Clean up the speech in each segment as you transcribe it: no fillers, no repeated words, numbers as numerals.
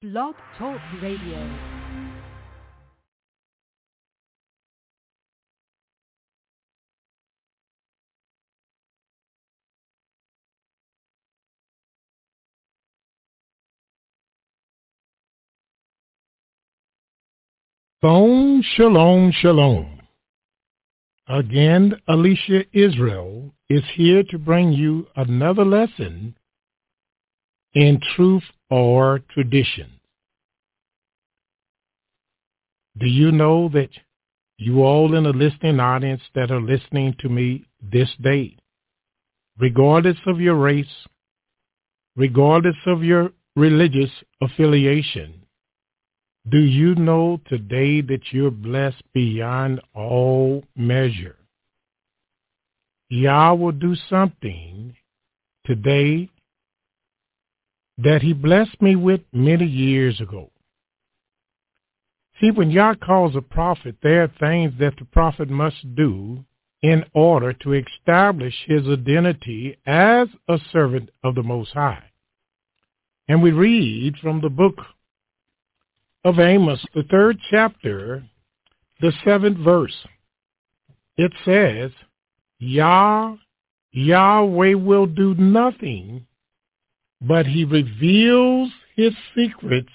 Blog Talk Radio. Shalom, shalom. Again, Alicia Israel is here to bring you another lesson in truth or tradition. Do you know that you all in the listening audience that are listening to me this day, regardless of your race, regardless of your religious affiliation, do you know today that you're blessed beyond all measure? Yah will do something today that he blessed me with many years ago. See, when Yah calls a prophet, there are things that the prophet must do in order to establish his identity as a servant of the Most High. And we read from the book of Amos, the 3rd chapter, the 7th verse. It says, Yahweh will do nothing, but he reveals his secrets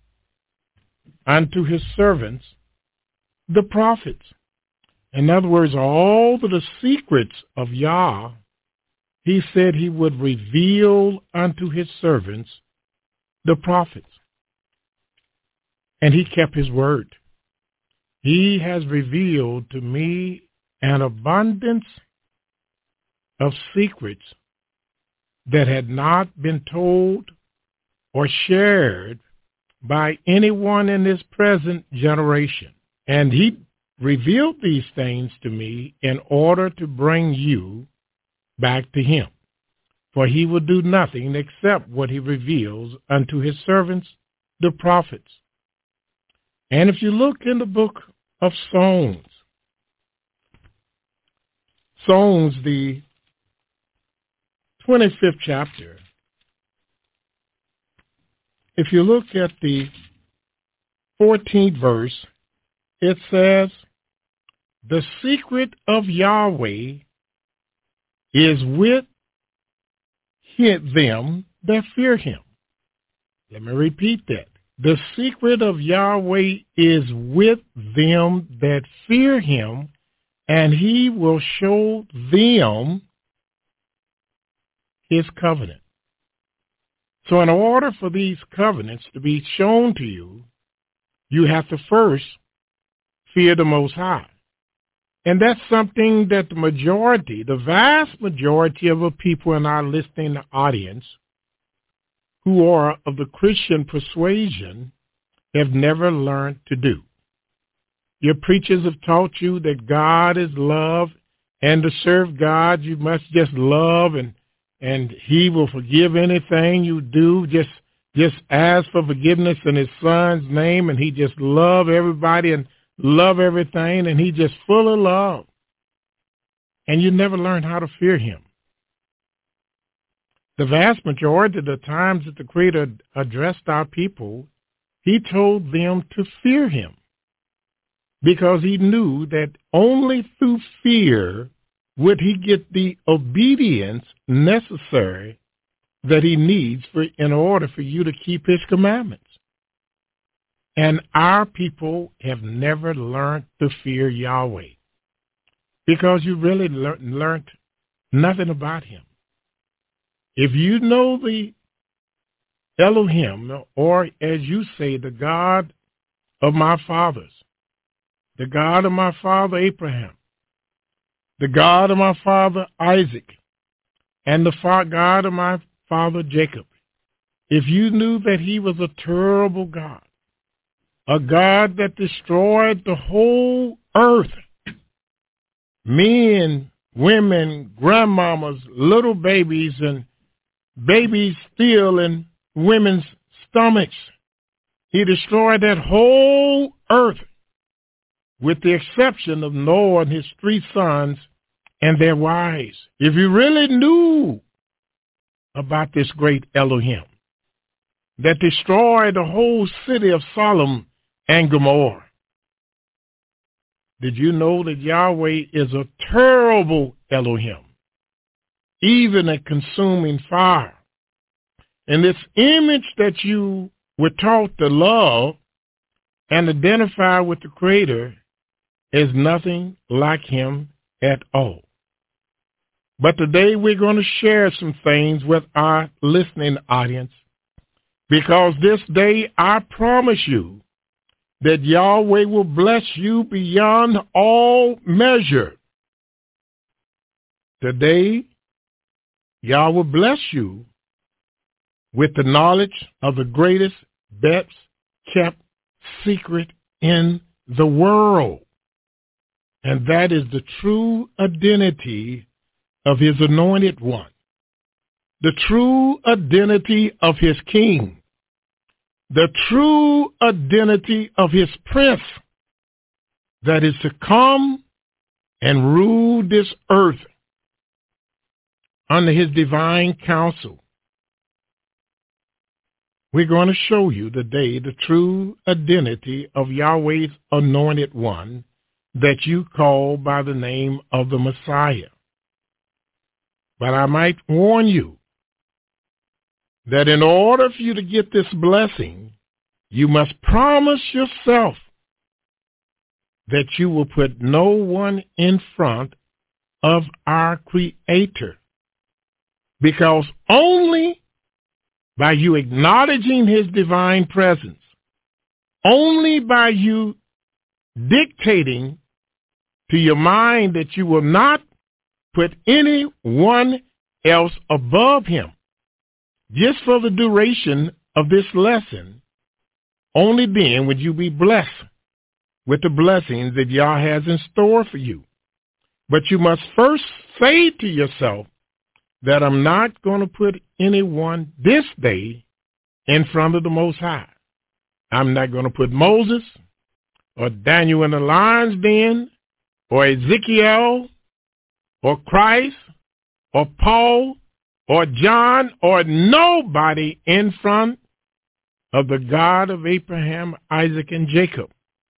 unto his servants, the prophets. In other words, all of the secrets of Yah, he said he would reveal unto his servants, the prophets. And he kept his word. He has revealed to me an abundance of secrets that had not been told or shared by anyone in this present generation. And he revealed these things to me in order to bring you back to him. For he will do nothing except what he reveals unto his servants, the prophets. And if you look in the book of Songs, the 25th chapter, if you look at the 14th verse, it says, the secret of Yahweh is with them that fear him. Let me repeat that. The secret of Yahweh is with them that fear him, and he will show them his covenant. So in order for these covenants to be shown to you, you have to first fear the Most High. And that's something that the vast majority of the people in our listening audience who are of the Christian persuasion have never learned to do. Your preachers have taught you that God is love, and to serve God you must just love, and he will forgive anything you do. Just ask for forgiveness in his son's name, and he just love everybody and love everything, and he just full of love. And you never learn how to fear him. The vast majority of the times that the Creator addressed our people, he told them to fear him, because he knew that only through fear would he get the obedience necessary that he needs in order for you to keep his commandments. And our people have never learned to fear Yahweh, because you really learned nothing about him. If you know the Elohim, or as you say, the God of my fathers, the God of my father Abraham, the God of my father Isaac, and the God of my father Jacob, if you knew that he was a terrible God, a God that destroyed the whole earth, men, women, grandmamas, little babies, and babies still in women's stomachs. He destroyed that whole earth with the exception of Noah and his 3 sons and their wives. If you really knew about this great Elohim, that destroyed the whole city of Sodom and Gomorrah. Did you know that Yahweh is a terrible Elohim, even a consuming fire? And this image that you were taught to love and identify with the Creator is nothing like him at all. But today we're going to share some things with our listening audience, because this day I promise you that Yahweh will bless you beyond all measure. Today, Yahweh will bless you with the knowledge of the greatest, best kept secret in the world. And that is the true identity of his anointed one, the true identity of his king, the true identity of his prince that is to come and rule this earth under his divine counsel. We're going to show you today the true identity of Yahweh's anointed one that you call by the name of the Messiah. But I might warn you that in order for you to get this blessing, you must promise yourself that you will put no one in front of our Creator, because only by you acknowledging his divine presence, only by you dictating to your mind that you will not put anyone else above him, just for the duration of this lesson, only then would you be blessed with the blessings that Yah has in store for you. But you must first say to yourself that I'm not going to put anyone this day in front of the Most High. I'm not going to put Moses or Daniel in the lion's den or Ezekiel or Christ or Paul or John or nobody in front of the God of Abraham, Isaac, and Jacob.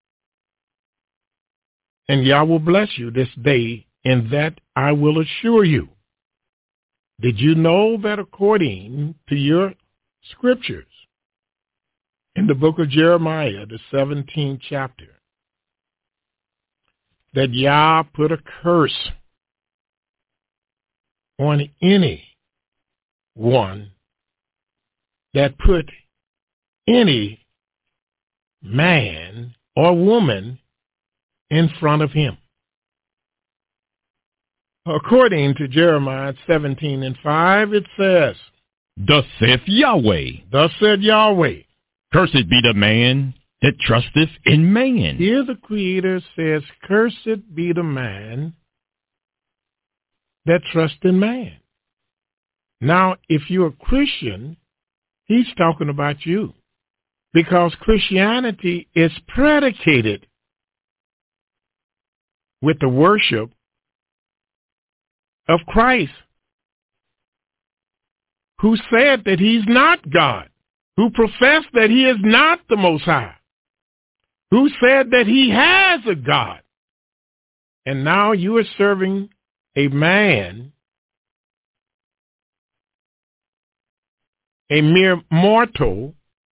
And Yah will bless you this day, in that I will assure you. Did you know that according to your scriptures, in the book of Jeremiah, the 17th chapter, that Yah put a curse on any one that put any man or woman in front of him? According to Jeremiah 17:5, it says, Thus saith Yahweh, Thus said Yahweh, Cursed be the man that trusteth in man. Here the Creator says, Cursed be the man that trusts in man. Now, if you're a Christian, he's talking about you, because Christianity is predicated with the worship of Christ, who said that he's not God, who professed that he is not the Most High, who said that he has a God. And now you are serving a man, a mere mortal,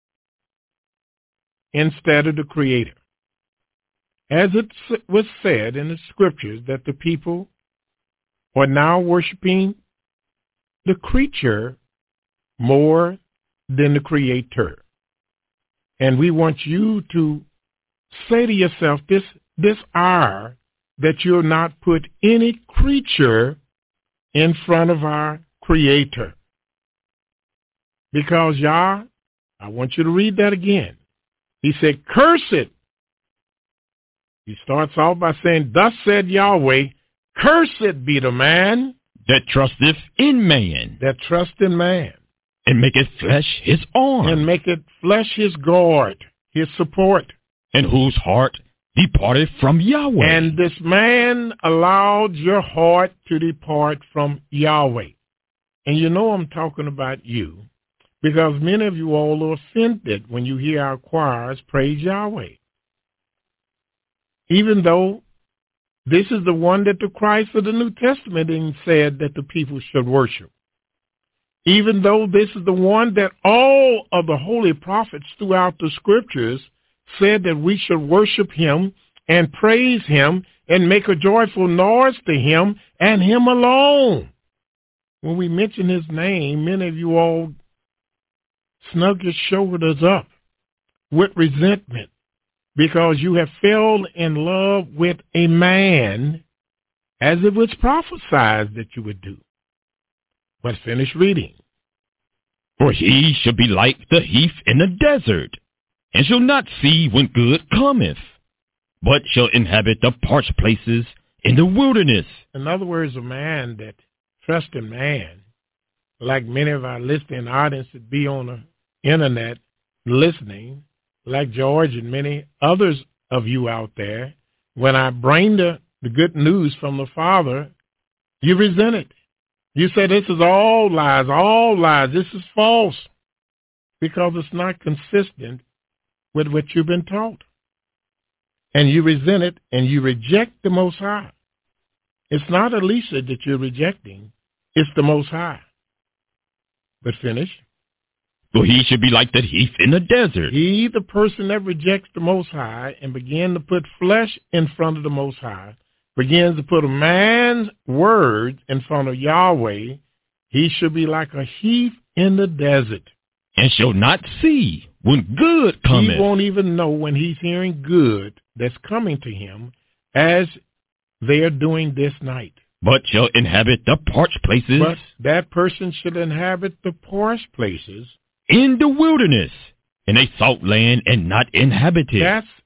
instead of the Creator. As it was said in the scriptures that the people are now worshiping the creature more than the Creator. And we want you to say to yourself this hour that you'll not put any creature in front of our Creator. Because Yah, I want you to read that again. He said, Cursed. He starts off by saying, Thus said Yahweh, Cursed be the man that trusteth in man, that trust in man, and maketh flesh his arm, and maketh flesh his guard, his support, and whose heart departed from Yahweh. And this man allowed your heart to depart from Yahweh. And you know I'm talking about you, because many of you all are offended when you hear our choirs praise Yahweh. Even though this is the one that the Christ of the New Testament said that the people should worship. Even though this is the one that all of the holy prophets throughout the scriptures said that we should worship him and praise him and make a joyful noise to him and him alone. When we mention his name, many of you all snug your shoulders up with resentment because you have fell in love with a man as it was prophesied that you would do. But finish reading. For he shall be like the heath in the desert, and shall not see when good cometh, but shall inhabit the parched places in the wilderness. In other words, a man that trusts in man, like many of our listening audience that be on the internet listening, like George and many others of you out there, when I bring the good news from the Father, you resent it. You say this is all lies, this is false, because it's not consistent with what you've been taught. And you resent it, and you reject the Most High. It's not Elisha that you're rejecting, it's the Most High. But finish. For he should be like the heath in the desert. He, the person that rejects the Most High and begins to put flesh in front of the Most High, begins to put a man's words in front of Yahweh, he should be like a heath in the desert. And shall not see when good cometh. He won't even know when he's hearing good that's coming to him as they are doing this night. But shall inhabit the parched places. But that person should inhabit the parched places. In the wilderness, in a salt land and not inhabited.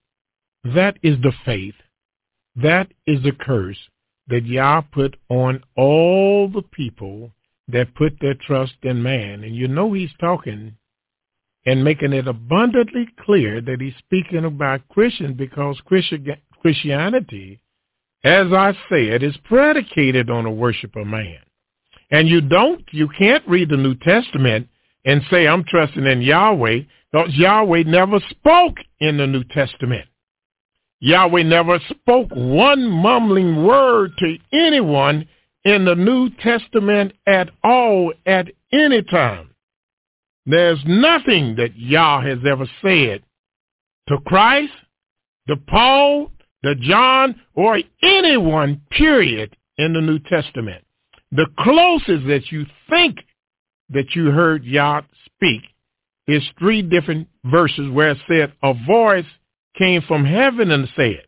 That is the faith. That is the curse that Yah put on all the people that put their trust in man. And you know he's talking and making it abundantly clear that he's speaking about Christians, because Christianity, as I said, is predicated on the worship of man. And you can't read the New Testament and say, I'm trusting in Yahweh, because Yahweh never spoke in the New Testament. Yahweh never spoke one mumbling word to anyone in the New Testament at all, at any time. There's nothing that Yah has ever said to Christ, to Paul, to John, or anyone, period, in the New Testament. The closest that you think that you heard Yah speak is 3 different verses where it said a voice came from heaven and said.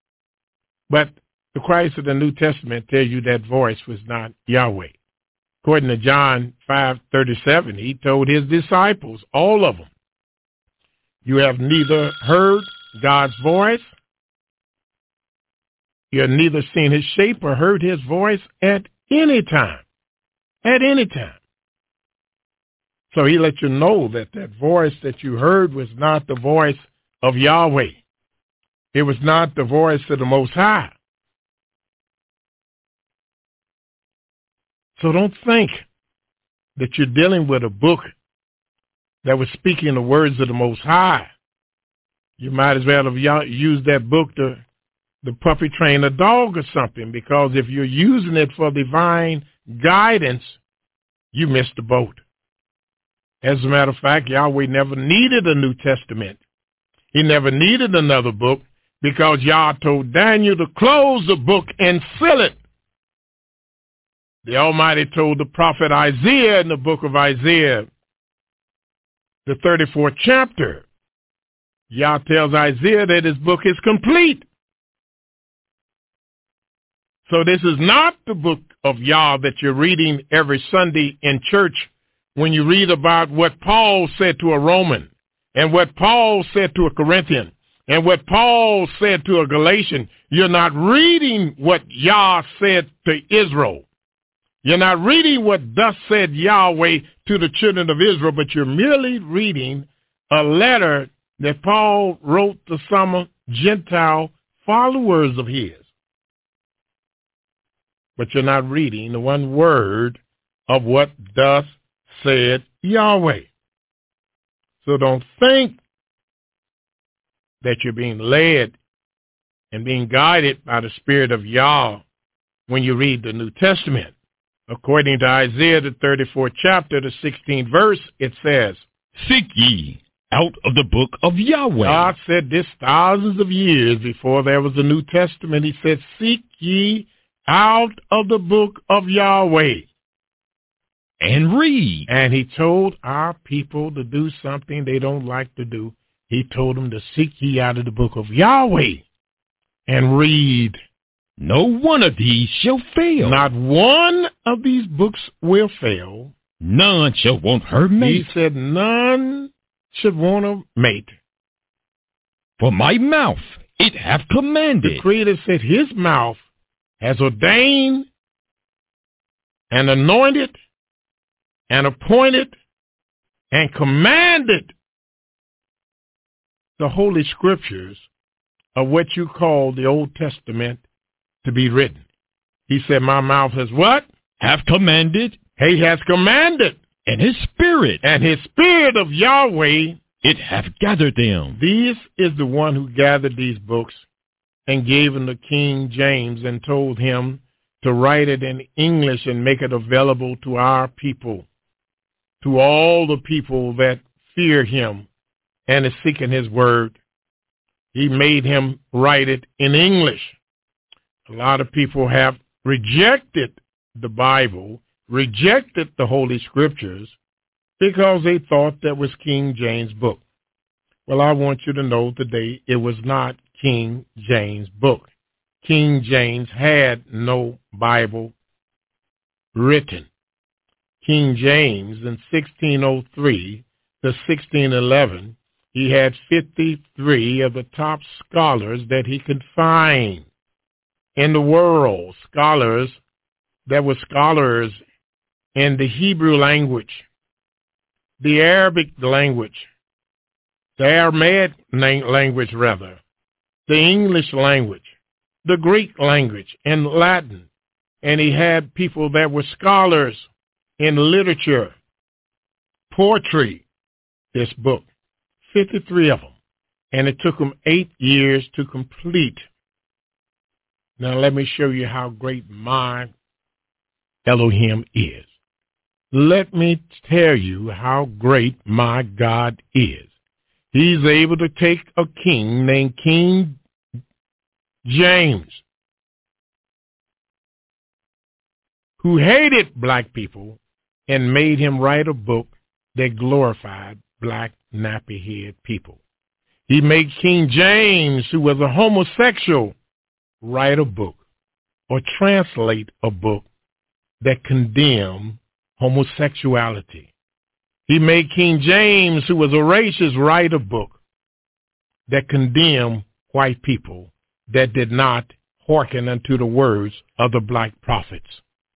But the Christ of the New Testament tells you that voice was not Yahweh. According to John 5:37, he told his disciples, all of them, you have neither heard God's voice, you have neither seen his shape or heard his voice at any time. At any time. So he let you know that that voice that you heard was not the voice of Yahweh. It was not the voice of the Most High. So don't think that you're dealing with a book that was speaking the words of the Most High. You might as well have used that book to puppy train a dog or something, because if you're using it for divine guidance, you missed the boat. As a matter of fact, Yahweh never needed a New Testament. He never needed another book, because Yah told Daniel to close the book and seal it. The Almighty told the prophet Isaiah in the book of Isaiah, the 34th chapter, Yah tells Isaiah that his book is complete. So this is not the book of Yah that you're reading every Sunday in church when you read about what Paul said to a Roman, and what Paul said to a Corinthian, and what Paul said to a Galatian. You're not reading what Yah said to Israel. You're not reading what thus said Yahweh to the children of Israel, but you're merely reading a letter that Paul wrote to some Gentile followers of his. But you're not reading the one word of what thus said Yahweh. So don't think that you're being led and being guided by the Spirit of Yah when you read the New Testament. According to Isaiah, the 34th chapter, the 16th verse, it says, Seek ye out of the book of Yahweh. God said this thousands of years before there was a New Testament. He said, seek ye out of the book of Yahweh. And read. And he told our people to do something they don't like to do. He told them to seek ye out of the book of Yahweh and read. No one of these shall fail. Not one of these books will fail. None shall want her mate. He said none should want a mate. For my mouth it hath commanded. The Creator said his mouth has ordained and anointed and appointed and commanded the Holy Scriptures of what you call the Old Testament to be written. He said, my mouth has what? Have commanded. He has commanded. And his spirit. And his spirit of Yahweh. It hath gathered them. This is the one who gathered these books and gave them to King James and told him to write it in English and make it available to our people, to all the people that fear him and is seeking his word. He made him write it in English. A lot of people have rejected the Bible, rejected the Holy Scriptures, because they thought that was King James' book. Well, I want you to know today it was not King James' book. King James had no Bible written. King James in 1603 to 1611, he had 53 of the top scholars that he could find in the world, scholars that were scholars in the Hebrew language, the Arabic language, the Aramaic language rather, the English language, the Greek language, and Latin. And he had people that were scholars in literature, poetry, this book, 53 of them. And it took them 8 years to complete. Now let me show you how great my Elohim is. Let me tell you how great my God is. He's able to take a king named King James, who hated black people, and made him write a book that glorified black nappy-head people. He made King James, who was a homosexual, write a book or translate a book that condemned homosexuality. He made King James, who was a racist, write a book that condemned white people that did not hearken unto the words of the black prophets.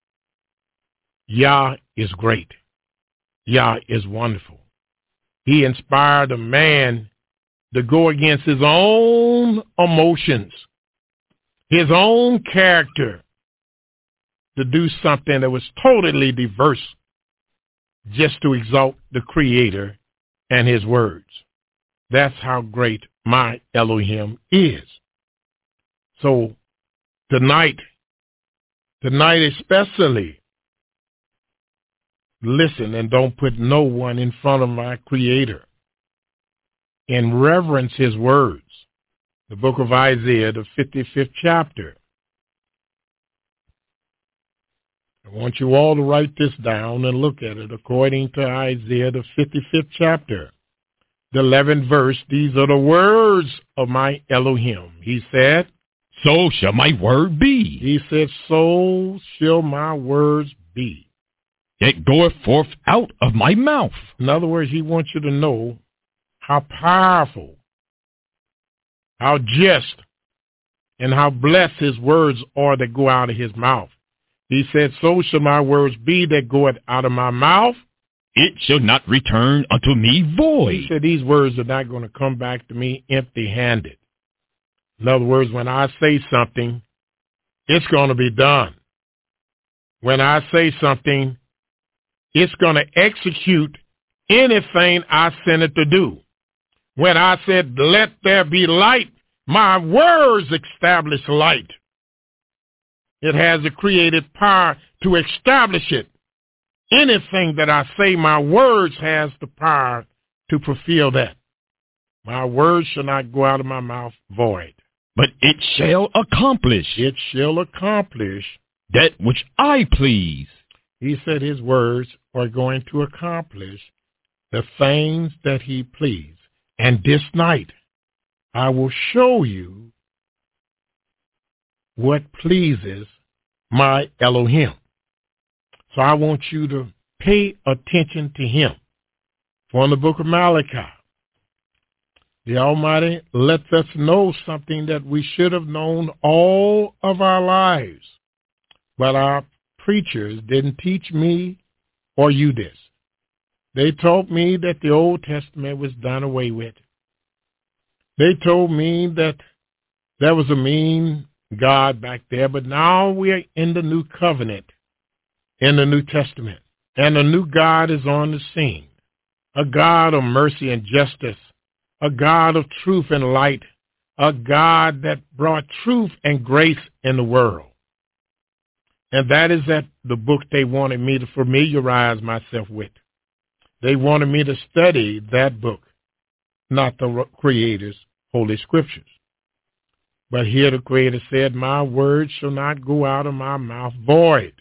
Yah is great. Yah is wonderful. He inspired a man to go against his own emotions, his own character, to do something that was totally diverse, just to exalt the Creator and his words. That's how great my Elohim is. So tonight especially, listen and don't put no one in front of my Creator. And reverence his words. The book of Isaiah, the 55th chapter. I want you all to write this down and look at it according to Isaiah, the 55th chapter. The 11th verse, these are the words of my Elohim. He said, so shall my word be. He said, so shall my words be. That goeth forth out of my mouth. In other words, he wants you to know how powerful, how just, and how blessed his words are that go out of his mouth. He said, so shall my words be that goeth out of my mouth. It shall not return unto me void. He said, these words are not going to come back to me empty-handed. In other words, when I say something, it's going to be done. When I say something, it's going to execute anything I sent it to do. When I said, let there be light, my words establish light. It has the creative power to establish it. Anything that I say, my words has the power to fulfill that. My words shall not go out of my mouth void. But it shall accomplish. It shall accomplish that which I please. He said his words are going to accomplish the things that he pleased. And this night, I will show you what pleases my Elohim. So I want you to pay attention to him. For in the book of Malachi, the Almighty lets us know something that we should have known all of our lives. But our preachers didn't teach me or you this. They taught me that the Old Testament was done away with. They told me that there was a mean God back there, but now we're in the new covenant, in the New Testament, and a new God is on the scene, a God of mercy and justice, a God of truth and light, a God that brought truth and grace in the world. And that is the book they wanted me to familiarize myself with. They wanted me to study that book, not the Creator's Holy Scriptures. But here the Creator said, my word shall not go out of my mouth void.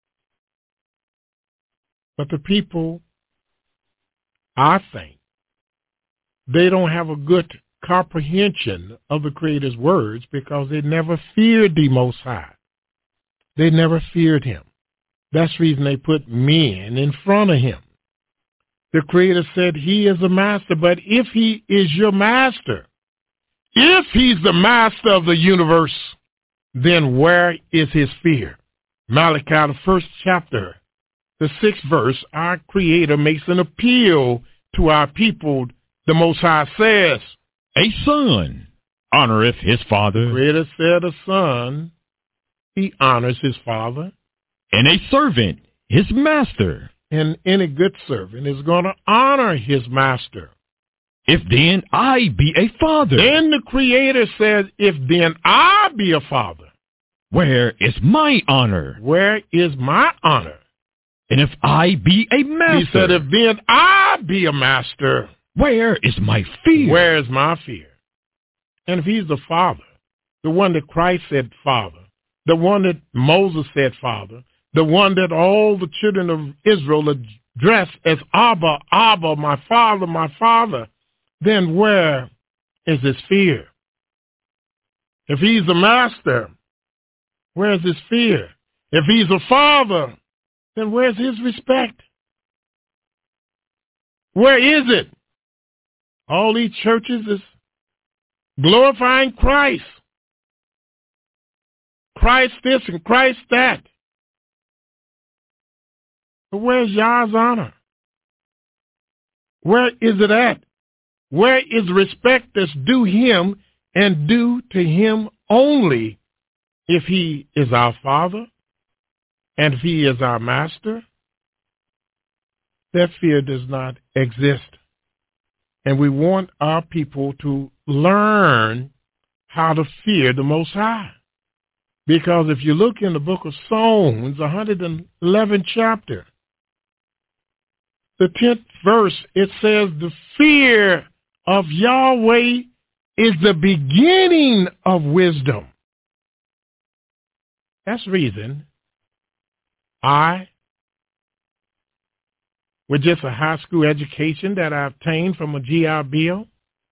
But the people, I think, they don't have a good comprehension of the Creator's words because they never feared the Most High. They never feared him. That's the reason they put men in front of him. The Creator said he is a master, but if he is your master, if he's the master of the universe, then where is his fear? Malachi, the 1st chapter, the 6th verse, our Creator makes an appeal to our people. The Most High says, a son honoreth his father. The Creator said a son, he honors his father. And a servant, his master. And any good servant is going to honor his master. If then I be a father. Then the Creator says, if then I be a father. Where is my honor? Where is my honor? And if I be a master. He said, if then I be a master. Where is my fear? Where is my fear? And if he's the father, the one that Christ said father, the one that Moses said father, the one that all the children of Israel addressed as Abba, Abba, my father, then where is his fear? If he's the master, where's his fear? If he's a father, then where's his respect? Where is it? All these churches is glorifying Christ. Christ this and Christ that. But where's Yah's honor? Where is it at? Where is respect that's due him and due to him only if he is our father and if he is our master? That fear does not exist. And we want our people to learn how to fear the Most High. Because if you look in the book of Psalms, 111th chapter, the 10th verse, it says, the fear of Yahweh is the beginning of wisdom. That's the reason with just a high school education that I obtained from a GI Bill,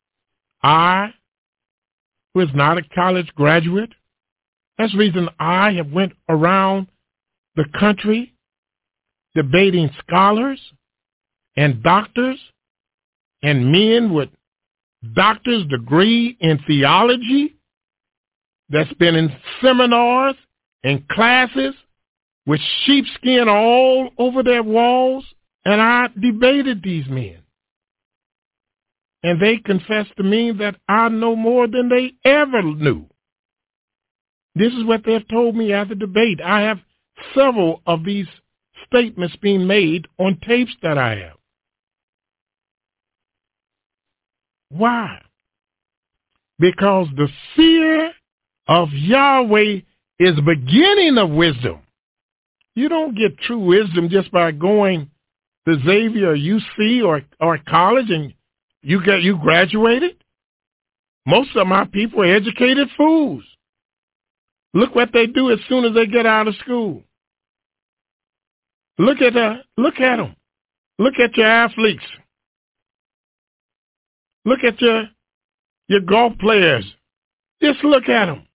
who is not a college graduate, that's the reason I have went around the country debating scholars and doctors and men with doctor's degree in theology that's been in seminars and classes with sheepskin all over their walls, and I debated these men. And they confessed to me that I know more than they ever knew. This is what they've told me after debate. I have several of these statements being made on tapes that I have. Why? Because the fear of Yahweh is the beginning of wisdom. You don't get true wisdom just by going to Xavier or UC or college and you graduated. Most of my people are educated fools. Look what they do as soon as they get out of school. Look at them. Look at your athletes. Look at your golf players. Just look at them.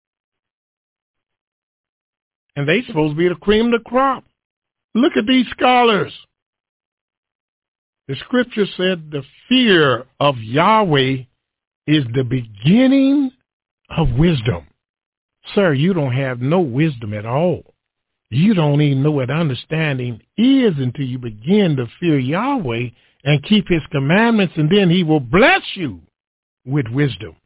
And they supposed to be the cream of the crop. Look at these scholars. The scripture said the fear of Yahweh is the beginning of wisdom. Sir, you don't have no wisdom at all. You don't even know what understanding is until you begin to fear Yahweh and keep his commandments, and then he will bless you with wisdom.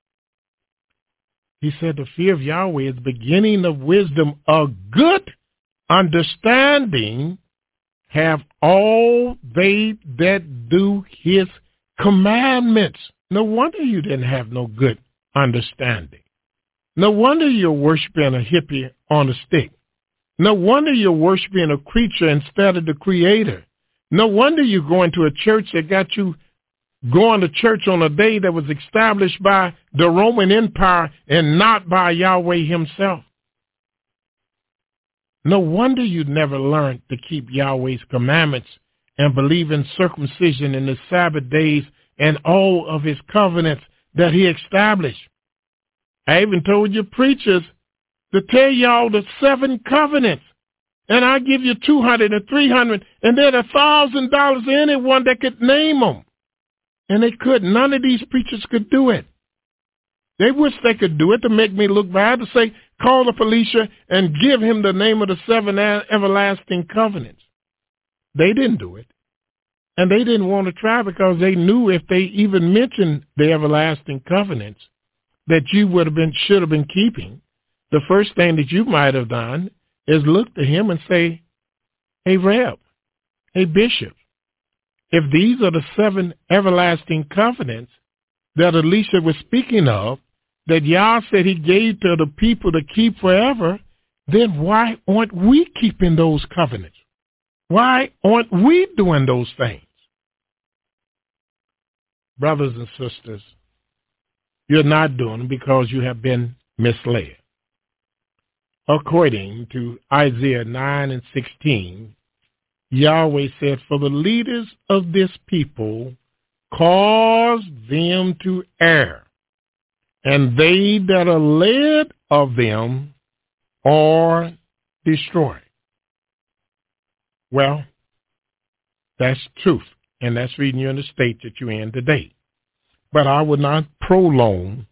He said the fear of Yahweh is the beginning of wisdom. A good understanding have all they that do his commandments. No wonder you didn't have no good understanding. No wonder you're worshiping a hippie on a stick. No wonder you're worshiping a creature instead of the creator. No wonder you're going to a church that got you going to church on a day that was established by the Roman Empire and not by Yahweh himself. No wonder you never learned to keep Yahweh's commandments and believe in circumcision and the Sabbath days and all of his covenants that he established. I even told your preachers to tell y'all the 7 covenants. And I give you 200 or 300, and then $1,000 to anyone that could name them. And they couldn't. None of these preachers could do it. They wish they could do it to make me look bad, to say, call the Felicia and give him the name of the 7 everlasting covenants. They didn't do it. And they didn't want to try because they knew if they even mentioned the everlasting covenants that you should have been keeping, the first thing that you might have done is look to him and say, hey, Reb, hey, Bishop, if these are the 7 everlasting covenants that Alicia was speaking of, that Yah said he gave to the people to keep forever, then why aren't we keeping those covenants? Why aren't we doing those things? Brothers and sisters, you're not doing them because you have been misled. According to Isaiah 9:16, Yahweh said, for the leaders of this people cause them to err, and they that are led of them are destroyed. Well, that's truth, and that's reading you in the state that you're in today. But I would not prolong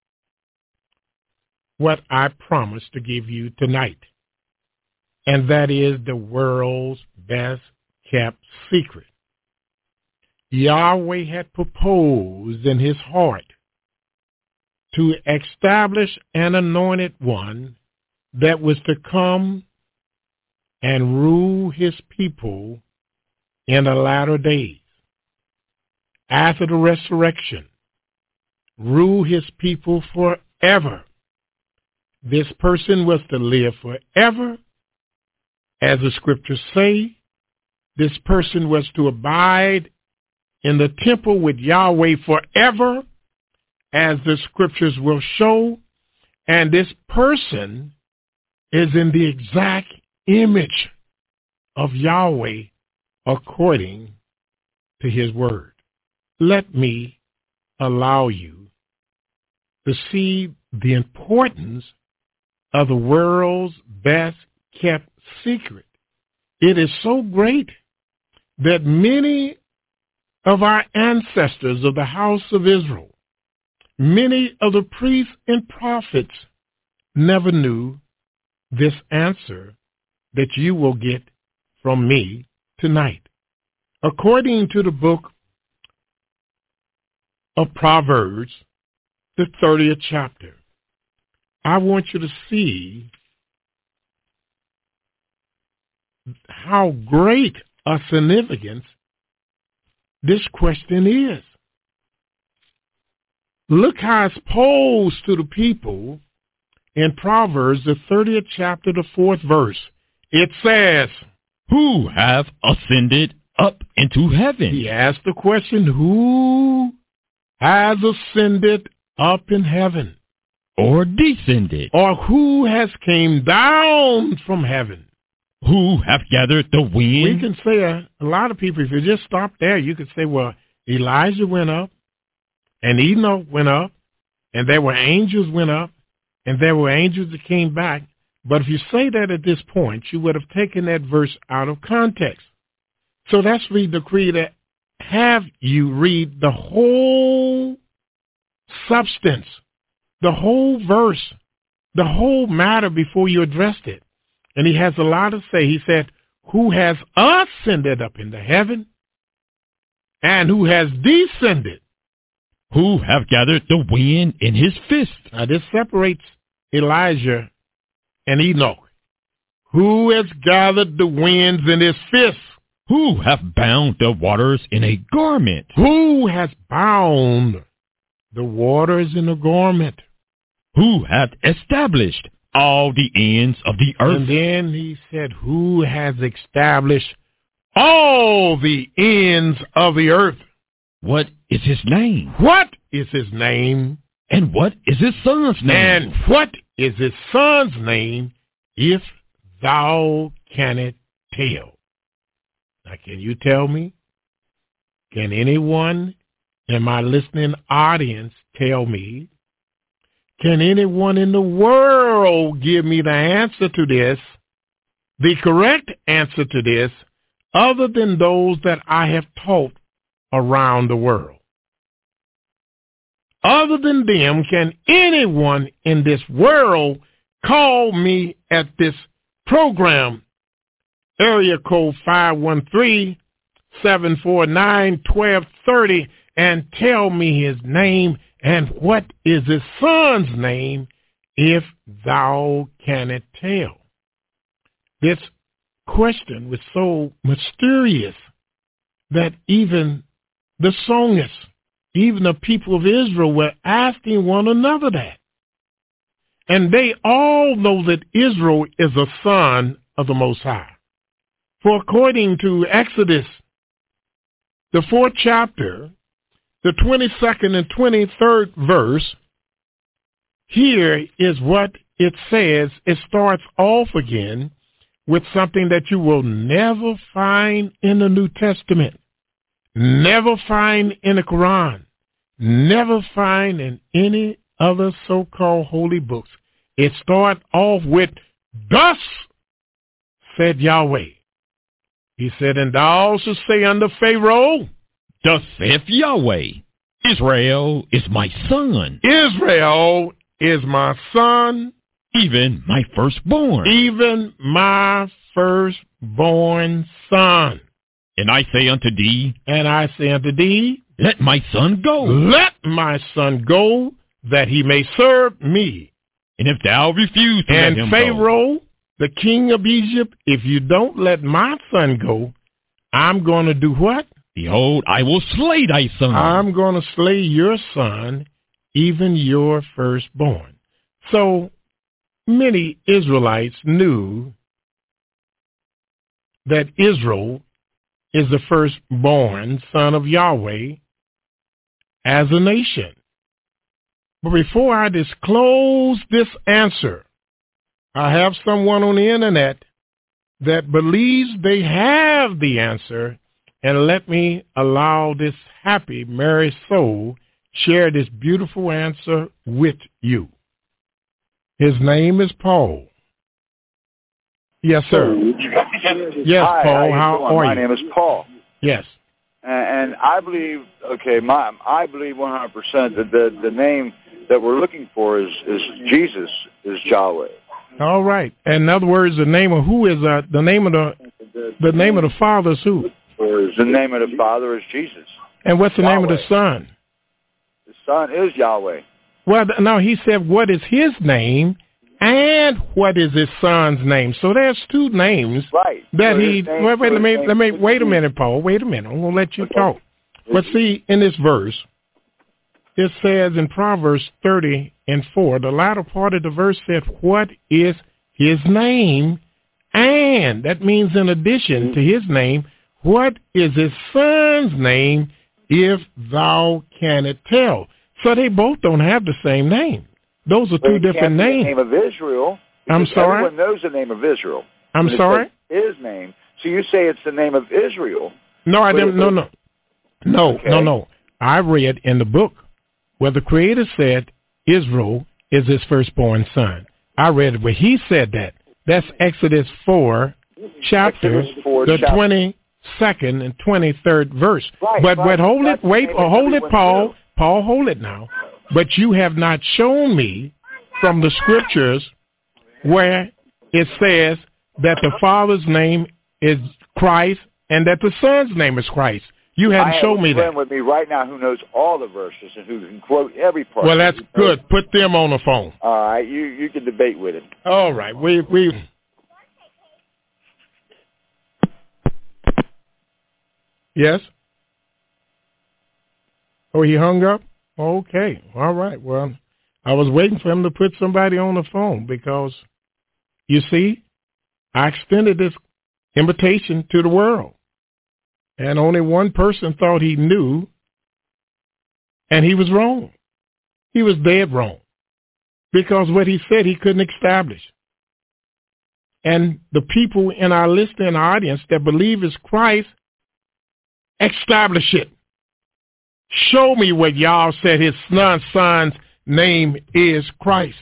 what I promised to give you tonight, and that is the world's best kept secret. Yahweh had proposed in his heart to establish an anointed one that was to come and rule his people in the latter days. After the resurrection, rule his people forever. This person was to live forever. As the scriptures say, this person was to abide in the temple with Yahweh forever, as the scriptures will show. And this person is in the exact image of Yahweh according to his word. Let me allow you to see the importance of the world's best kept secret. It is so great that many of our ancestors of the house of Israel, many of the priests and prophets never knew this answer that you will get from me tonight. According to the book of Proverbs, the 30th chapter, I want you to see how great a significance this question is. Look how it's posed to the people in Proverbs, the 30th chapter, the 4th verse. It says, who have ascended up into heaven? He asked the question, who has ascended up in heaven? Or descended? Or who has came down from heaven? Who have gathered the wind? We can say a lot of people, if you just stop there, you could say, well, Elijah went up, and Enoch went up, and there were angels went up, and there were angels that came back. But if you say that at this point, you would have taken that verse out of context. So that's the decree to have you read the whole substance, the whole verse, the whole matter before you addressed it. And he has a lot to say. He said, who has ascended up into heaven and who has descended? Who have gathered the wind in his fist? Now this separates Elijah and Enoch. Who has gathered the winds in his fist? Who have bound the waters in a garment? Who has bound the waters in a garment? Who hath established all the ends of the earth? And then he said, who has established all the ends of the earth? What is his name? What is his name? And what is his son's name? And what is his son's name, if thou canst tell? Now, can you tell me? Can anyone in my listening audience tell me? Can anyone in the world give me the answer to this, the correct answer to this, other than those that I have taught around the world? Other than them, can anyone in this world call me at this program, area code 513-749-1230, and tell me his name and what is his son's name, if thou canst tell? This question was so mysterious that even the psalmists, even the people of Israel, were asking one another that. And they all know that Israel is a son of the Most High. For according to Exodus, the 4th chapter, the 22nd and 23rd verse, here is what it says. It starts off again with something that you will never find in the New Testament, never find in the Quran, never find in any other so-called holy books. It starts off with, thus said Yahweh. He said, and thou shalt say unto Pharaoh, thus saith Yahweh, Israel is my son. Israel is my son. Even my firstborn. Even my firstborn son. And I say unto thee. And I say unto thee. Let my son go. Let my son go, that he may serve me. And if thou refuse to let him Pharaoh, go, the king of Egypt, if you don't let my son go, I'm going to do what? Behold, I will slay thy son. I'm going to slay your son, even your firstborn. So many Israelites knew that Israel is the firstborn son of Yahweh as a nation. But before I disclose this answer, I have someone on the internet that believes they have the answer, and let me allow this happy, merry soul share this beautiful answer with you. His name is Paul. Yes, sir. Yes, Hi, Paul. How are you? My name is Paul. Yes. And I believe, I believe 100% that the name that we're looking for is Jesus, is Yahweh. All right. In other words, the name of who is the name of the Father is who? The name of the Father is Jesus. And what's the Yahweh. name of the Son? The Son is Yahweh. Well, no, he said, what is his name and what is his son's name? So there's two names. Right. That so he, wait a minute, Paul. Wait a minute. I'm going to let you talk. But see, in this verse, it says in Proverbs 30:4, the latter part of the verse said, what is his name? And that means in addition to his name, what is his son's name, if thou canst tell? So they both don't have the same name. Those are two different names. The name of Israel. I'm sorry? Everyone knows the name of Israel. I'm sorry? His name. So you say it's the name of Israel. No, I didn't. No. I read in the book where the Creator said Israel is his firstborn son. I read it where he said that. That's Exodus 4, chapter, Exodus 4, the chapter. 22nd and 23rd verse. Right, but right. hold it, That's wait, the name hold it, everyone Paul. knows. Paul, hold it now. But you have not shown me from the scriptures where it says that the Father's name is Christ and that the Son's name is Christ. You haven't shown me that. I have a friend with me right now who knows all the verses and who can quote every part. Well, that's good. Put them on the phone. All right, you can debate with him. All right, we. Yes. Oh, he hung up? Okay. All right. Well, I was waiting for him to put somebody on the phone because, you see, I extended this invitation to the world. And only one person thought he knew, and he was wrong. He was dead wrong. Because what he said he couldn't establish. And the people in our listening audience that believe is Christ, establish it. Show me what y'all said his son's name is Christ.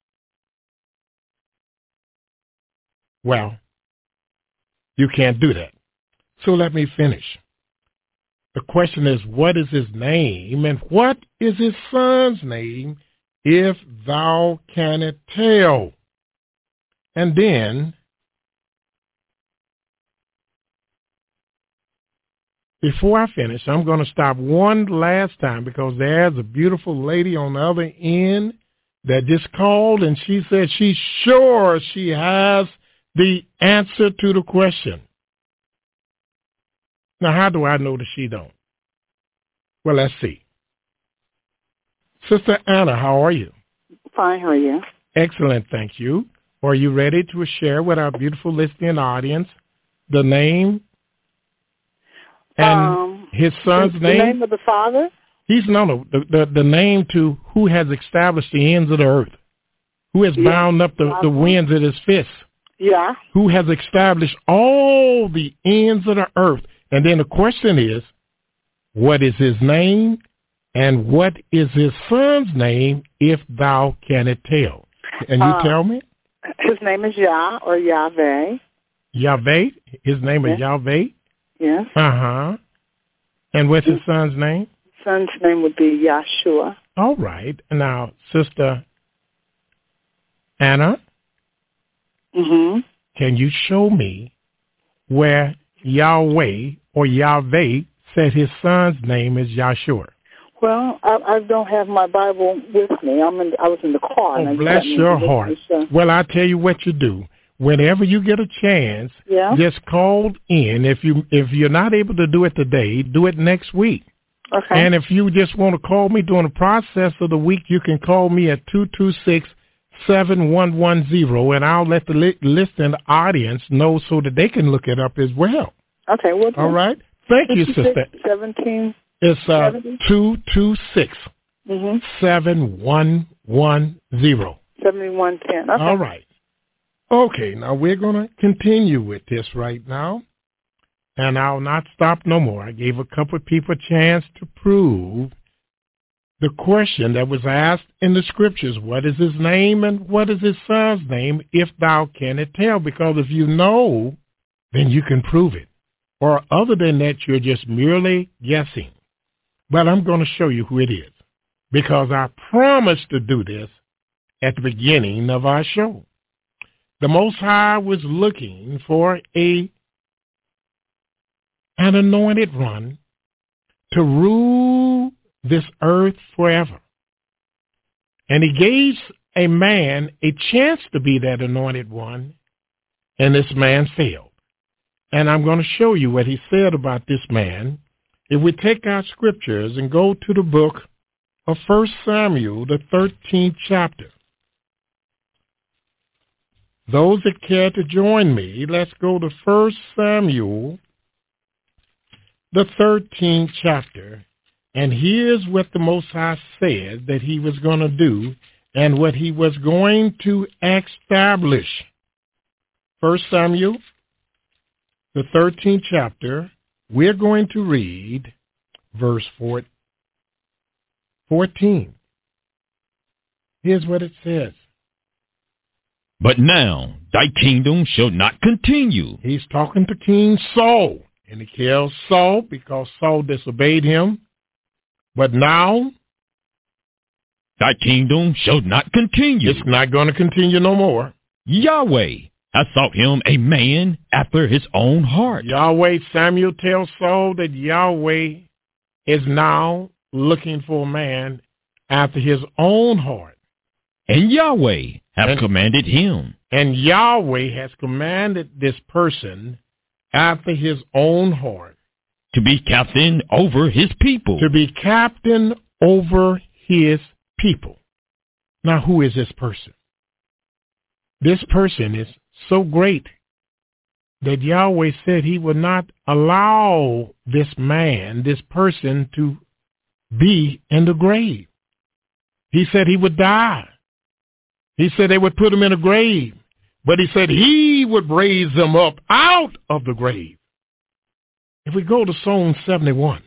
Well, you can't do that. So let me finish. The question is, what is his name and what is his son's name, if thou canst tell? And then, before I finish, I'm going to stop one last time because there's a beautiful lady on the other end that just called and she said she's sure she has the answer to the question. Now, how do I know that she don't? Well, let's see. Sister Anna, how are you? Fine, how are you? Excellent, thank you. Are you ready to share with our beautiful listening audience the name and his son's name? The name of the Father? The name to who has established the ends of the earth, who has bound up the winds at his fists. Yeah. Who has established all the ends of the earth. And then the question is, what is his name and what is his son's name, if thou canst tell? Can you tell me? His name is Yah or Yahweh. Yahweh? His name is Yahweh? Yes. Uh-huh. And what's his son's name? Son's name would be Yahshua. All right. Now, Sister Anna, can you show me where Yahweh or Yahweh said his son's name is Yahshua? Well, I don't have my Bible with me. I was in the car. Oh, bless your heart. Well, I'll tell you what you do. Whenever you get a chance, just call in. If you're not able to do it today, do it next week. Okay. And if you just want to call me during the process of the week, you can call me at 226-7110, and I'll let the listening audience know so that they can look it up as well. Okay. All right. Thank you, Sister. 17. It's 226 7110. 7110. Okay. All right. Okay, now we're going to continue with this right now, and I'll not stop no more. I gave a couple of people a chance to prove the question that was asked in the scriptures. What is his name and what is his son's name, if thou canst tell? Because if you know, then you can prove it. Or other than that, you're just merely guessing. But I'm going to show you who it is, because I promised to do this at the beginning of our show. The Most High was looking for an anointed one to rule this earth forever. And he gave a man a chance to be that anointed one, and this man failed. And I'm going to show you what he said about this man. If we take our scriptures and go to the book of 1 Samuel, the 13th chapter. Those that care to join me, let's go to 1 Samuel, the 13th chapter. And here's what the Most High said that he was going to do and what he was going to establish. 1 Samuel, the 13th chapter, we're going to read verse 14. Here's what it says. But now thy kingdom shall not continue. He's talking to King Saul, and he kills Saul because Saul disobeyed him. But now thy kingdom shall not continue. It's not going to continue no more. Yahweh hath sought him a man after his own heart. Yahweh, Samuel tells Saul that Yahweh is now looking for a man after his own heart. And Yahweh hath commanded him. And Yahweh has commanded this person after his own heart. To be captain over his people. To be captain over his people. Now, who is this person? This person is so great that Yahweh said he would not allow this man, this person, to be in the grave. He said he would die. He said they would put him in a grave. But he said he would raise them up out of the grave. If we go to Psalm 71.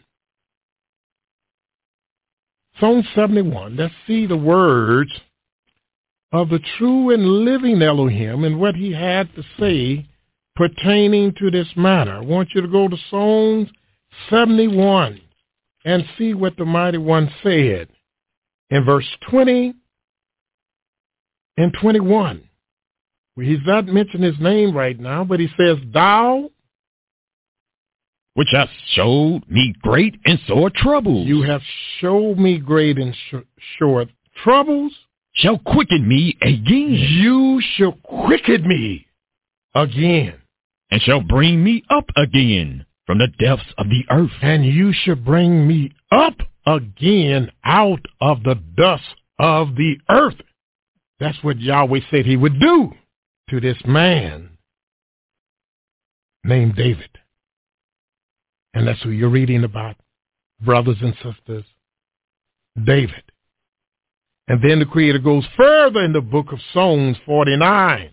Psalm 71, let's see the words of the true and living Elohim and what he had to say pertaining to this matter. I want you to go to Psalm 71 and see what the Mighty One said in verse 20 and 21. He's not mentioning his name right now, but he says, Thou, which hast showed me great and sore troubles. You have showed me great and sore troubles. Shall quicken me again. You shall quicken me again. And shall bring me up again from the depths of the earth. And you shall bring me up again out of the dust of the earth. That's what Yahweh said he would do to this man named David. And that's who you're reading about, brothers and sisters, David. And then the Creator goes further in the book of Psalms 49.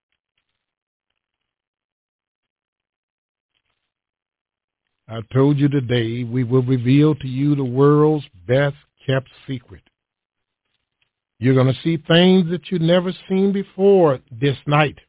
I told you today we will reveal to you the world's best kept secret. You're going to see things that you've never seen before this night.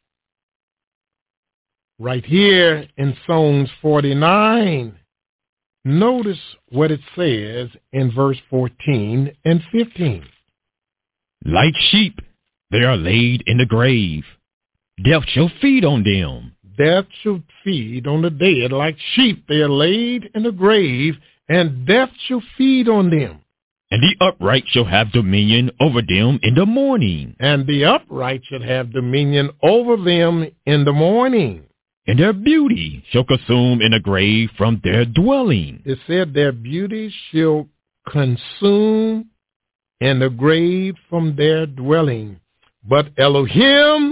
Right here in Psalms 49, notice what it says in verse 14 and 15. Like sheep, they are laid in the grave. Death shall feed on them. Death shall feed on the dead. Like sheep, they are laid in the grave, and death shall feed on them. And the upright shall have dominion over them in the morning. And the upright shall have dominion over them in the morning. And their beauty shall consume in the grave from their dwelling. It said their beauty shall consume in the grave from their dwelling. But Elohim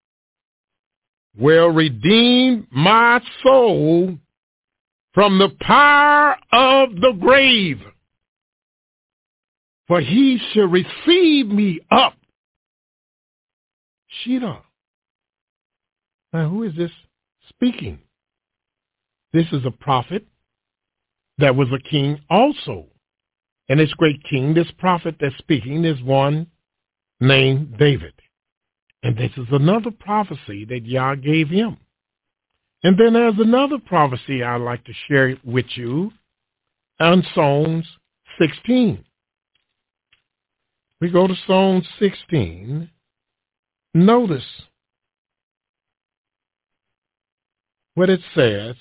will redeem my soul from the power of the grave. For he shall receive me up. Shira. Now, who is this speaking? This is a prophet that was a king also. And this great king, this prophet that's speaking, is one named David. And this is another prophecy that Yah gave him. And then there's another prophecy I'd like to share with you on Psalms 16. We go to Psalm 16. Notice what it says.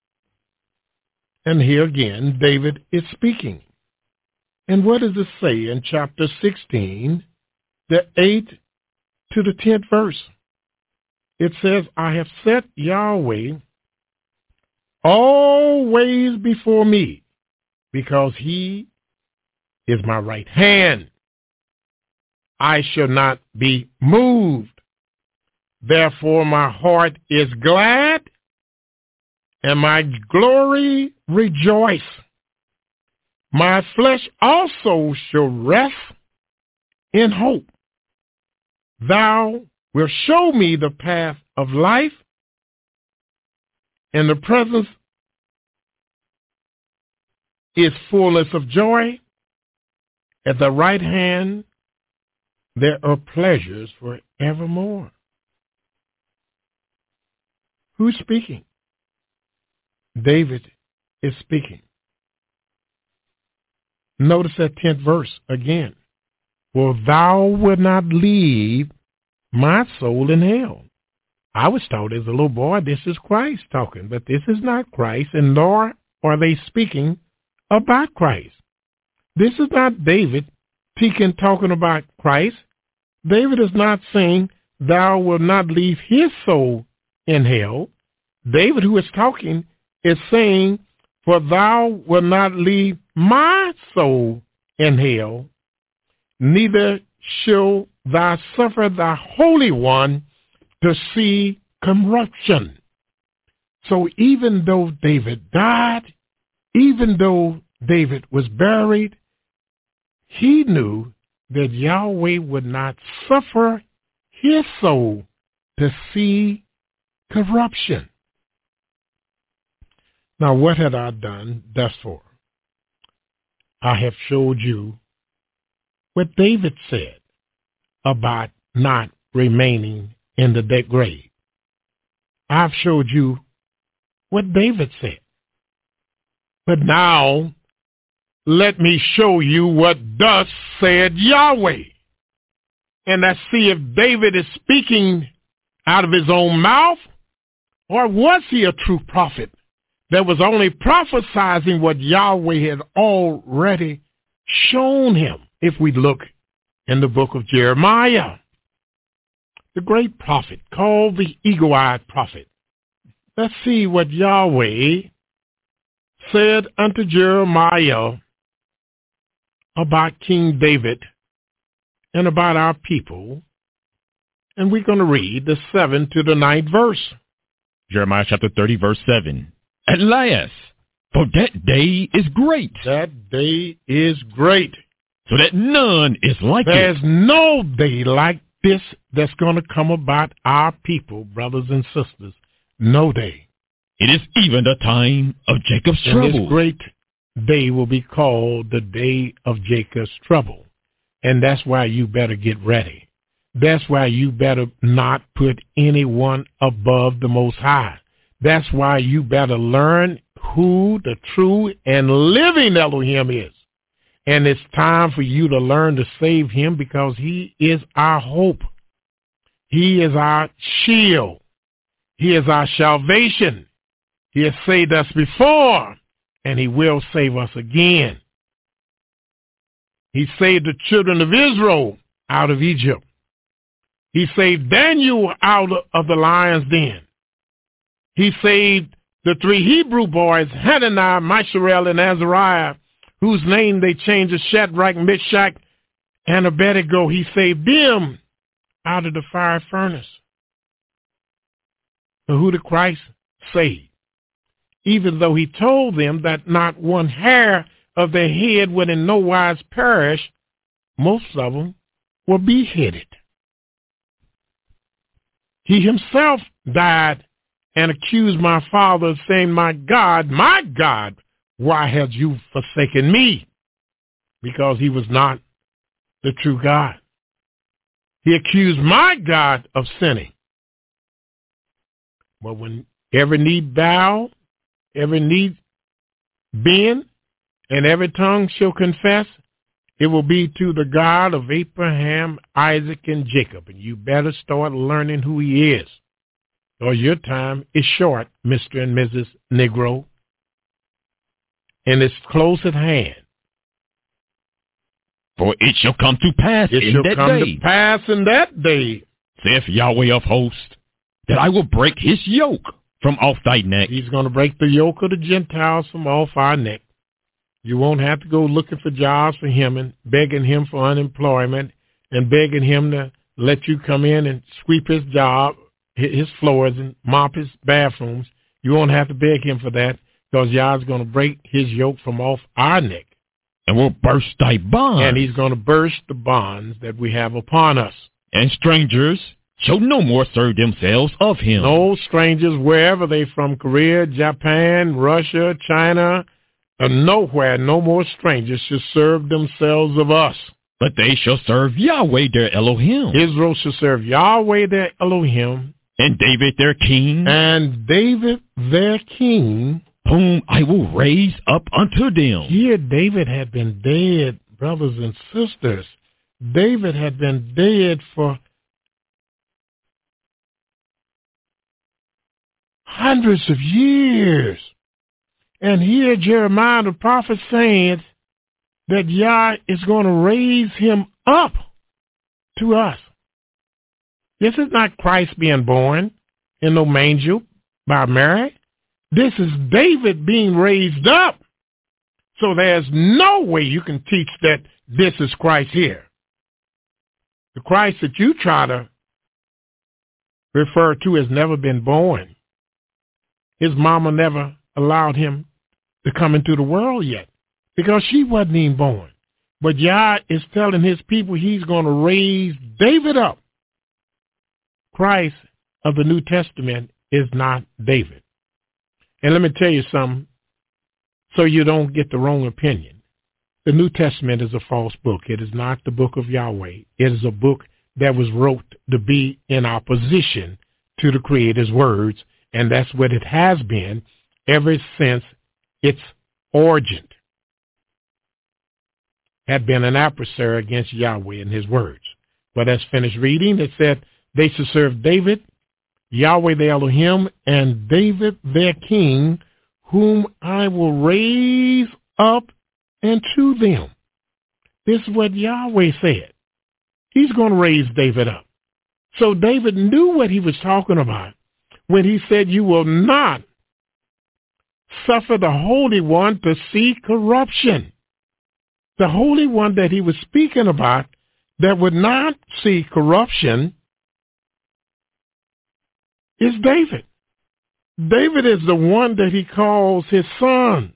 And here again, David is speaking. And what does it say in chapter 16, the 8th to the 10th verse? It says, I have set Yahweh always before me, because he is my right hand. I shall not be moved. Therefore my heart is glad, and my glory rejoice. My flesh also shall rest in hope. Thou wilt show me the path of life. In the presence is fullness of joy. At the right hand there are pleasures forevermore. Who's speaking? David is speaking. Notice that 10th verse again. For thou wilt not leave my soul in hell. I was taught as a little boy this is Christ talking, but this is not Christ, and nor are they speaking about Christ. This is not David talking about Christ. David is not saying thou wilt not leave his soul in hell. David, who is talking, is saying, for thou wilt not leave my soul in hell, neither shall thou suffer thy Holy One to see corruption. So even though David died, even though David was buried, he knew that Yahweh would not suffer his soul to see corruption. Now, what had I done thus far? I have showed you what David said about not remaining in the dead grave. I've showed you what David said. But now, let me show you what thus said Yahweh. And let's see if David is speaking out of his own mouth, or was he a true prophet that was only prophesizing what Yahweh had already shown him? If we look in the book of Jeremiah, the great prophet called the eagle-eyed prophet. Let's see what Yahweh said unto Jeremiah about King David and about our people. And we're going to read the 7th to the 9th verse. Jeremiah chapter 30, verse 7. At last, for that day is great. That day is great. So that none is like it. There's no day like this that's going to come about our people, brothers and sisters. No day. It is even the time of Jacob's trouble. This great day will be called the day of Jacob's trouble. And that's why you better get ready. That's why you better not put anyone above the Most High. That's why you better learn who the true and living Elohim is. And it's time for you to learn to save him, because he is our hope. He is our shield. He is our salvation. He has saved us before, and he will save us again. He saved the children of Israel out of Egypt. He saved Daniel out of the lion's den. He saved the 3 Hebrew boys, Hananiah, Mishael, and Azariah, whose name they changed to Shadrach, Meshach, and Abednego. He saved them out of the fire furnace. But who did Christ save? Even though he told them that not one hair of their head would in no wise perish, most of them were beheaded. He himself died and accused my Father, saying, my God, why have you forsaken me? Because he was not the true God. He accused my God of sinning. But when every knee bow, every knee bend, and every tongue shall confess, it will be to the God of Abraham, Isaac, and Jacob. And you better start learning who he is, or your time is short, Mr. and Mrs. Negro. And it's close at hand. For it shall come to pass in that day. It shall come to pass in that day, saith Yahweh of hosts, that I will break his yoke from off thy neck. He's going to break the yoke of the Gentiles from off our neck. You won't have to go looking for jobs for him and begging him for unemployment and begging him to let you come in and sweep his job, his floors, and mop his bathrooms. You won't have to beg him for that because Yah's going to break his yoke from off our neck. And will burst thy bonds. And he's going to burst the bonds that we have upon us. And strangers shall no more serve themselves of him. No strangers, wherever they from, Korea, Japan, Russia, China, nowhere, no more strangers shall serve themselves of us. But they shall serve Yahweh their Elohim. Israel shall serve Yahweh their Elohim. And David their king. And David their king. Whom I will raise up unto them. Here David had been dead, brothers and sisters. David had been dead for hundreds of years. And here Jeremiah the prophet saying that Yah is going to raise him up to us. This is not Christ being born in no manger by Mary. This is David being raised up. So there's no way you can teach that this is Christ here. The Christ that you try to refer to has never been born. His mama never allowed him to come into the world yet because she wasn't even born. But Yah is telling his people he's going to raise David up. Christ of the New Testament is not David. And let me tell you something so you don't get the wrong opinion. The New Testament is a false book. It is not the book of Yahweh. It is a book that was wrote to be in opposition to the Creator's words, and that's what it has been ever since its origin. Had been an adversary against Yahweh and his words. But let's finish reading. It said, they shall serve David, Yahweh the Elohim, and David their king, whom I will raise up unto them. This is what Yahweh said. He's going to raise David up. So David knew what he was talking about when he said, you will not suffer the Holy One to see corruption. The Holy One that he was speaking about that would not see corruption is David. David is the one that he calls his son.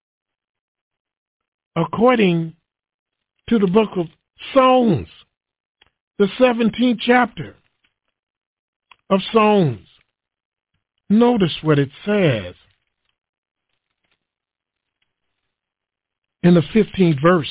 According to the book of Psalms, the 17th chapter of Psalms, notice what it says in the 15th verse.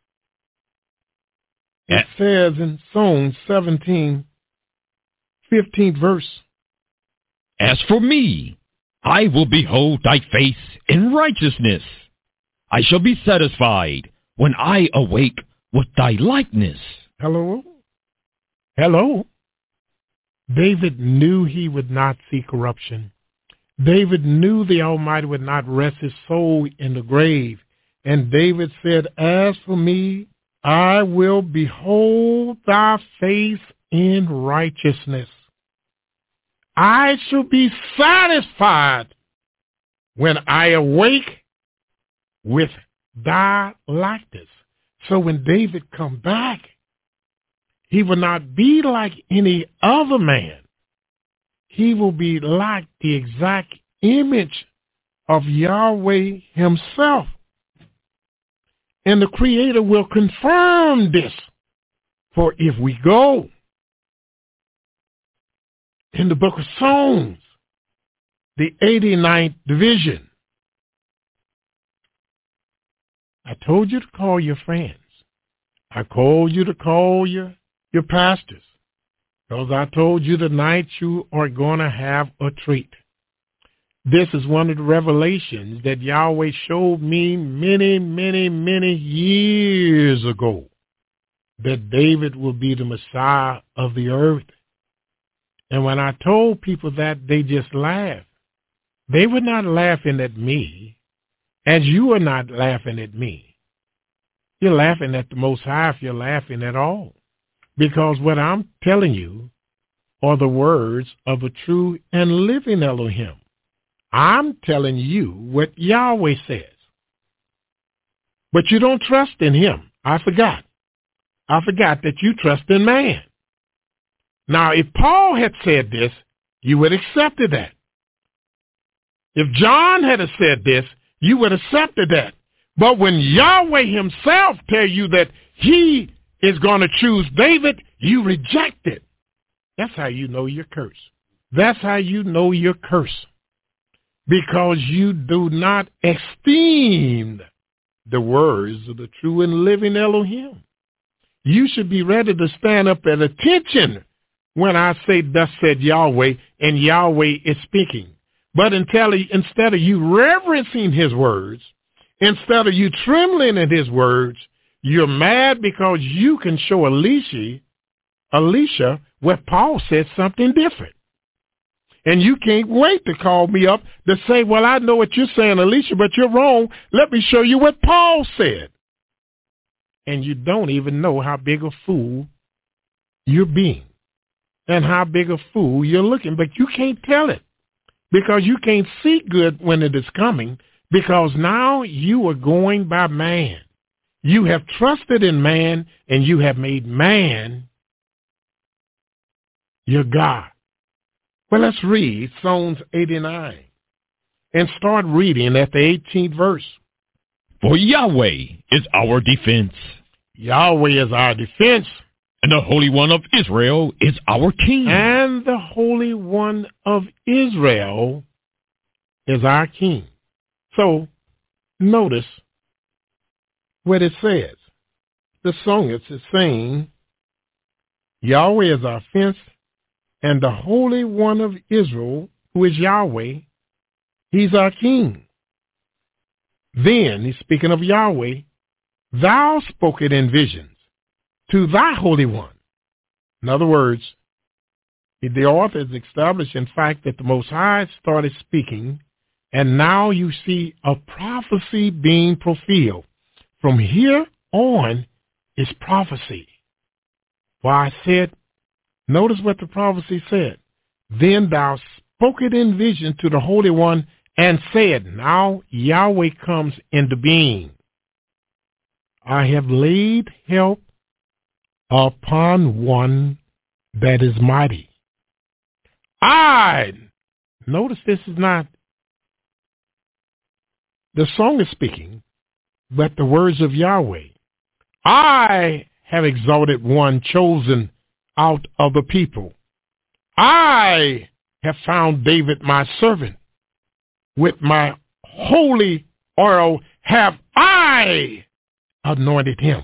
It says in Psalms 17, 15th verse, as for me, I will behold thy face in righteousness. I shall be satisfied when I awake with thy likeness. Hello? Hello? David knew he would not see corruption. David knew the Almighty would not rest his soul in the grave. And David said, as for me, I will behold thy face in righteousness. I shall be satisfied when I awake with thy likeness. So when David come back, he will not be like any other man. He will be like the exact image of Yahweh himself. And the Creator will confirm this. For if we go in the book of Psalms, the 89th division, I told you to call your friends. I told you to call your pastors. Because I told you tonight you are going to have a treat. This is one of the revelations that Yahweh showed me many, many, many years ago, that David will be the Messiah of the earth. And when I told people that, they just laughed. They were not laughing at me, as you are not laughing at me. You're laughing at the Most High if you're laughing at all. Because what I'm telling you are the words of a true and living Elohim. I'm telling you what Yahweh says. But you don't trust in him. I forgot that you trust in man. Now, if Paul had said this, you would have accepted that. If John had said this, you would have accepted that. But when Yahweh himself tells you that he is going to choose David, you reject it. That's how you know you're cursed. That's how you know you're cursed. Because you do not esteem the words of the true and living Elohim. You should be ready to stand up at attention when I say, thus said Yahweh, and Yahweh is speaking. But instead of you reverencing his words, instead of you trembling at his words, you're mad because you can show Alicia where Paul said something different. And you can't wait to call me up to say, well, I know what you're saying, Alicia, but you're wrong. Let me show you what Paul said. And you don't even know how big a fool you're being and how big a fool you're looking. But you can't tell it because you can't see good when it is coming, because now you are going by man. You have trusted in man, and you have made man your God. Well, let's read Psalms 89 and start reading at the 18th verse. For Yahweh is our defense. Yahweh is our defense. And the Holy One of Israel is our King. And the Holy One of Israel is our King. So, notice what it says. The psalmist is saying, Yahweh is our fence, and the Holy One of Israel, who is Yahweh, he's our King. Then, he's speaking of Yahweh, thou spoke it in visions to thy Holy One. In other words, the author is established in fact that the Most High started speaking, and now you see a prophecy being fulfilled. From here on is prophecy. Why I said, notice what the prophecy said. Then thou spoke it in vision to the Holy One and said, now Yahweh comes into being. I have laid help upon one that is mighty. Notice this is not the song is speaking, but the words of Yahweh. I have exalted one chosen out of the people. I have found David my servant. With my holy oil have I anointed him,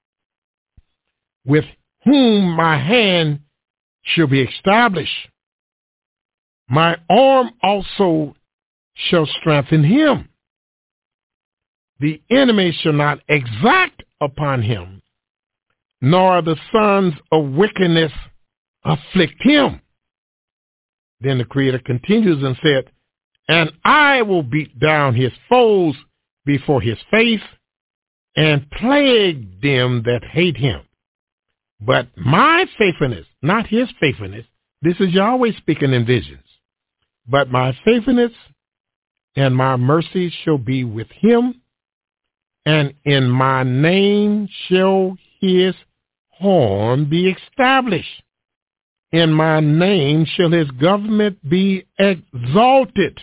with whom my hand shall be established. My arm also shall strengthen him. The enemy shall not exact upon him, nor the sons of wickedness afflict him. Then the Creator continues and said, and I will beat down his foes before his face and plague them that hate him. But my faithfulness, not his faithfulness, this is Yahweh speaking in visions, but my faithfulness and my mercy shall be with him, and in my name shall his horn be established. In my name shall his government be exalted.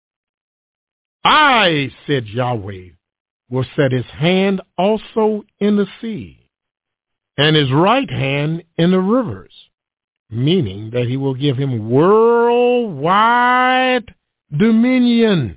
I, said Yahweh, will set his hand also in the sea, and his right hand in the rivers, meaning that he will give him worldwide dominion.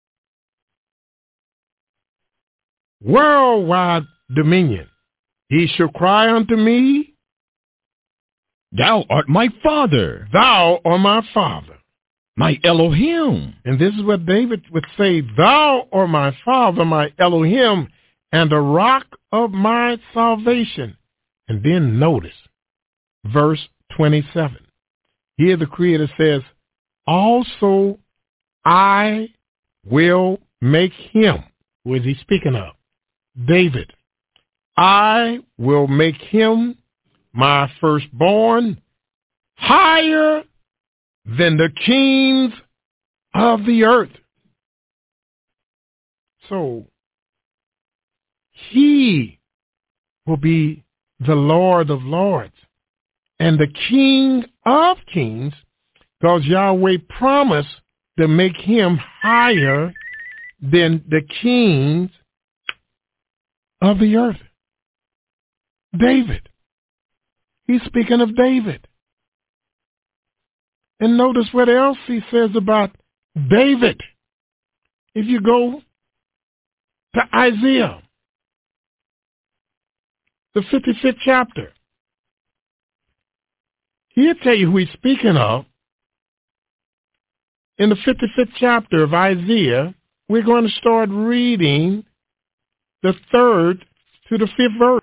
Worldwide dominion. He shall cry unto me, thou art my Father. Thou art my Father. My Elohim. And this is what David would say, thou art my Father, my Elohim, and the rock of my salvation. And then notice verse 27. Here the Creator says, also I will make him. Who is he speaking of? David. I will make him my firstborn higher than the kings of the earth. So He will be the Lord of lords and the King of kings, because Yahweh promised to make him higher than the kings of the earth. David. He's speaking of David. And notice what else he says about David. If you go to Isaiah, the 55th chapter, he'll tell you who he's speaking of. In the 55th chapter of Isaiah, we're going to start reading the 3rd to the 5th verse.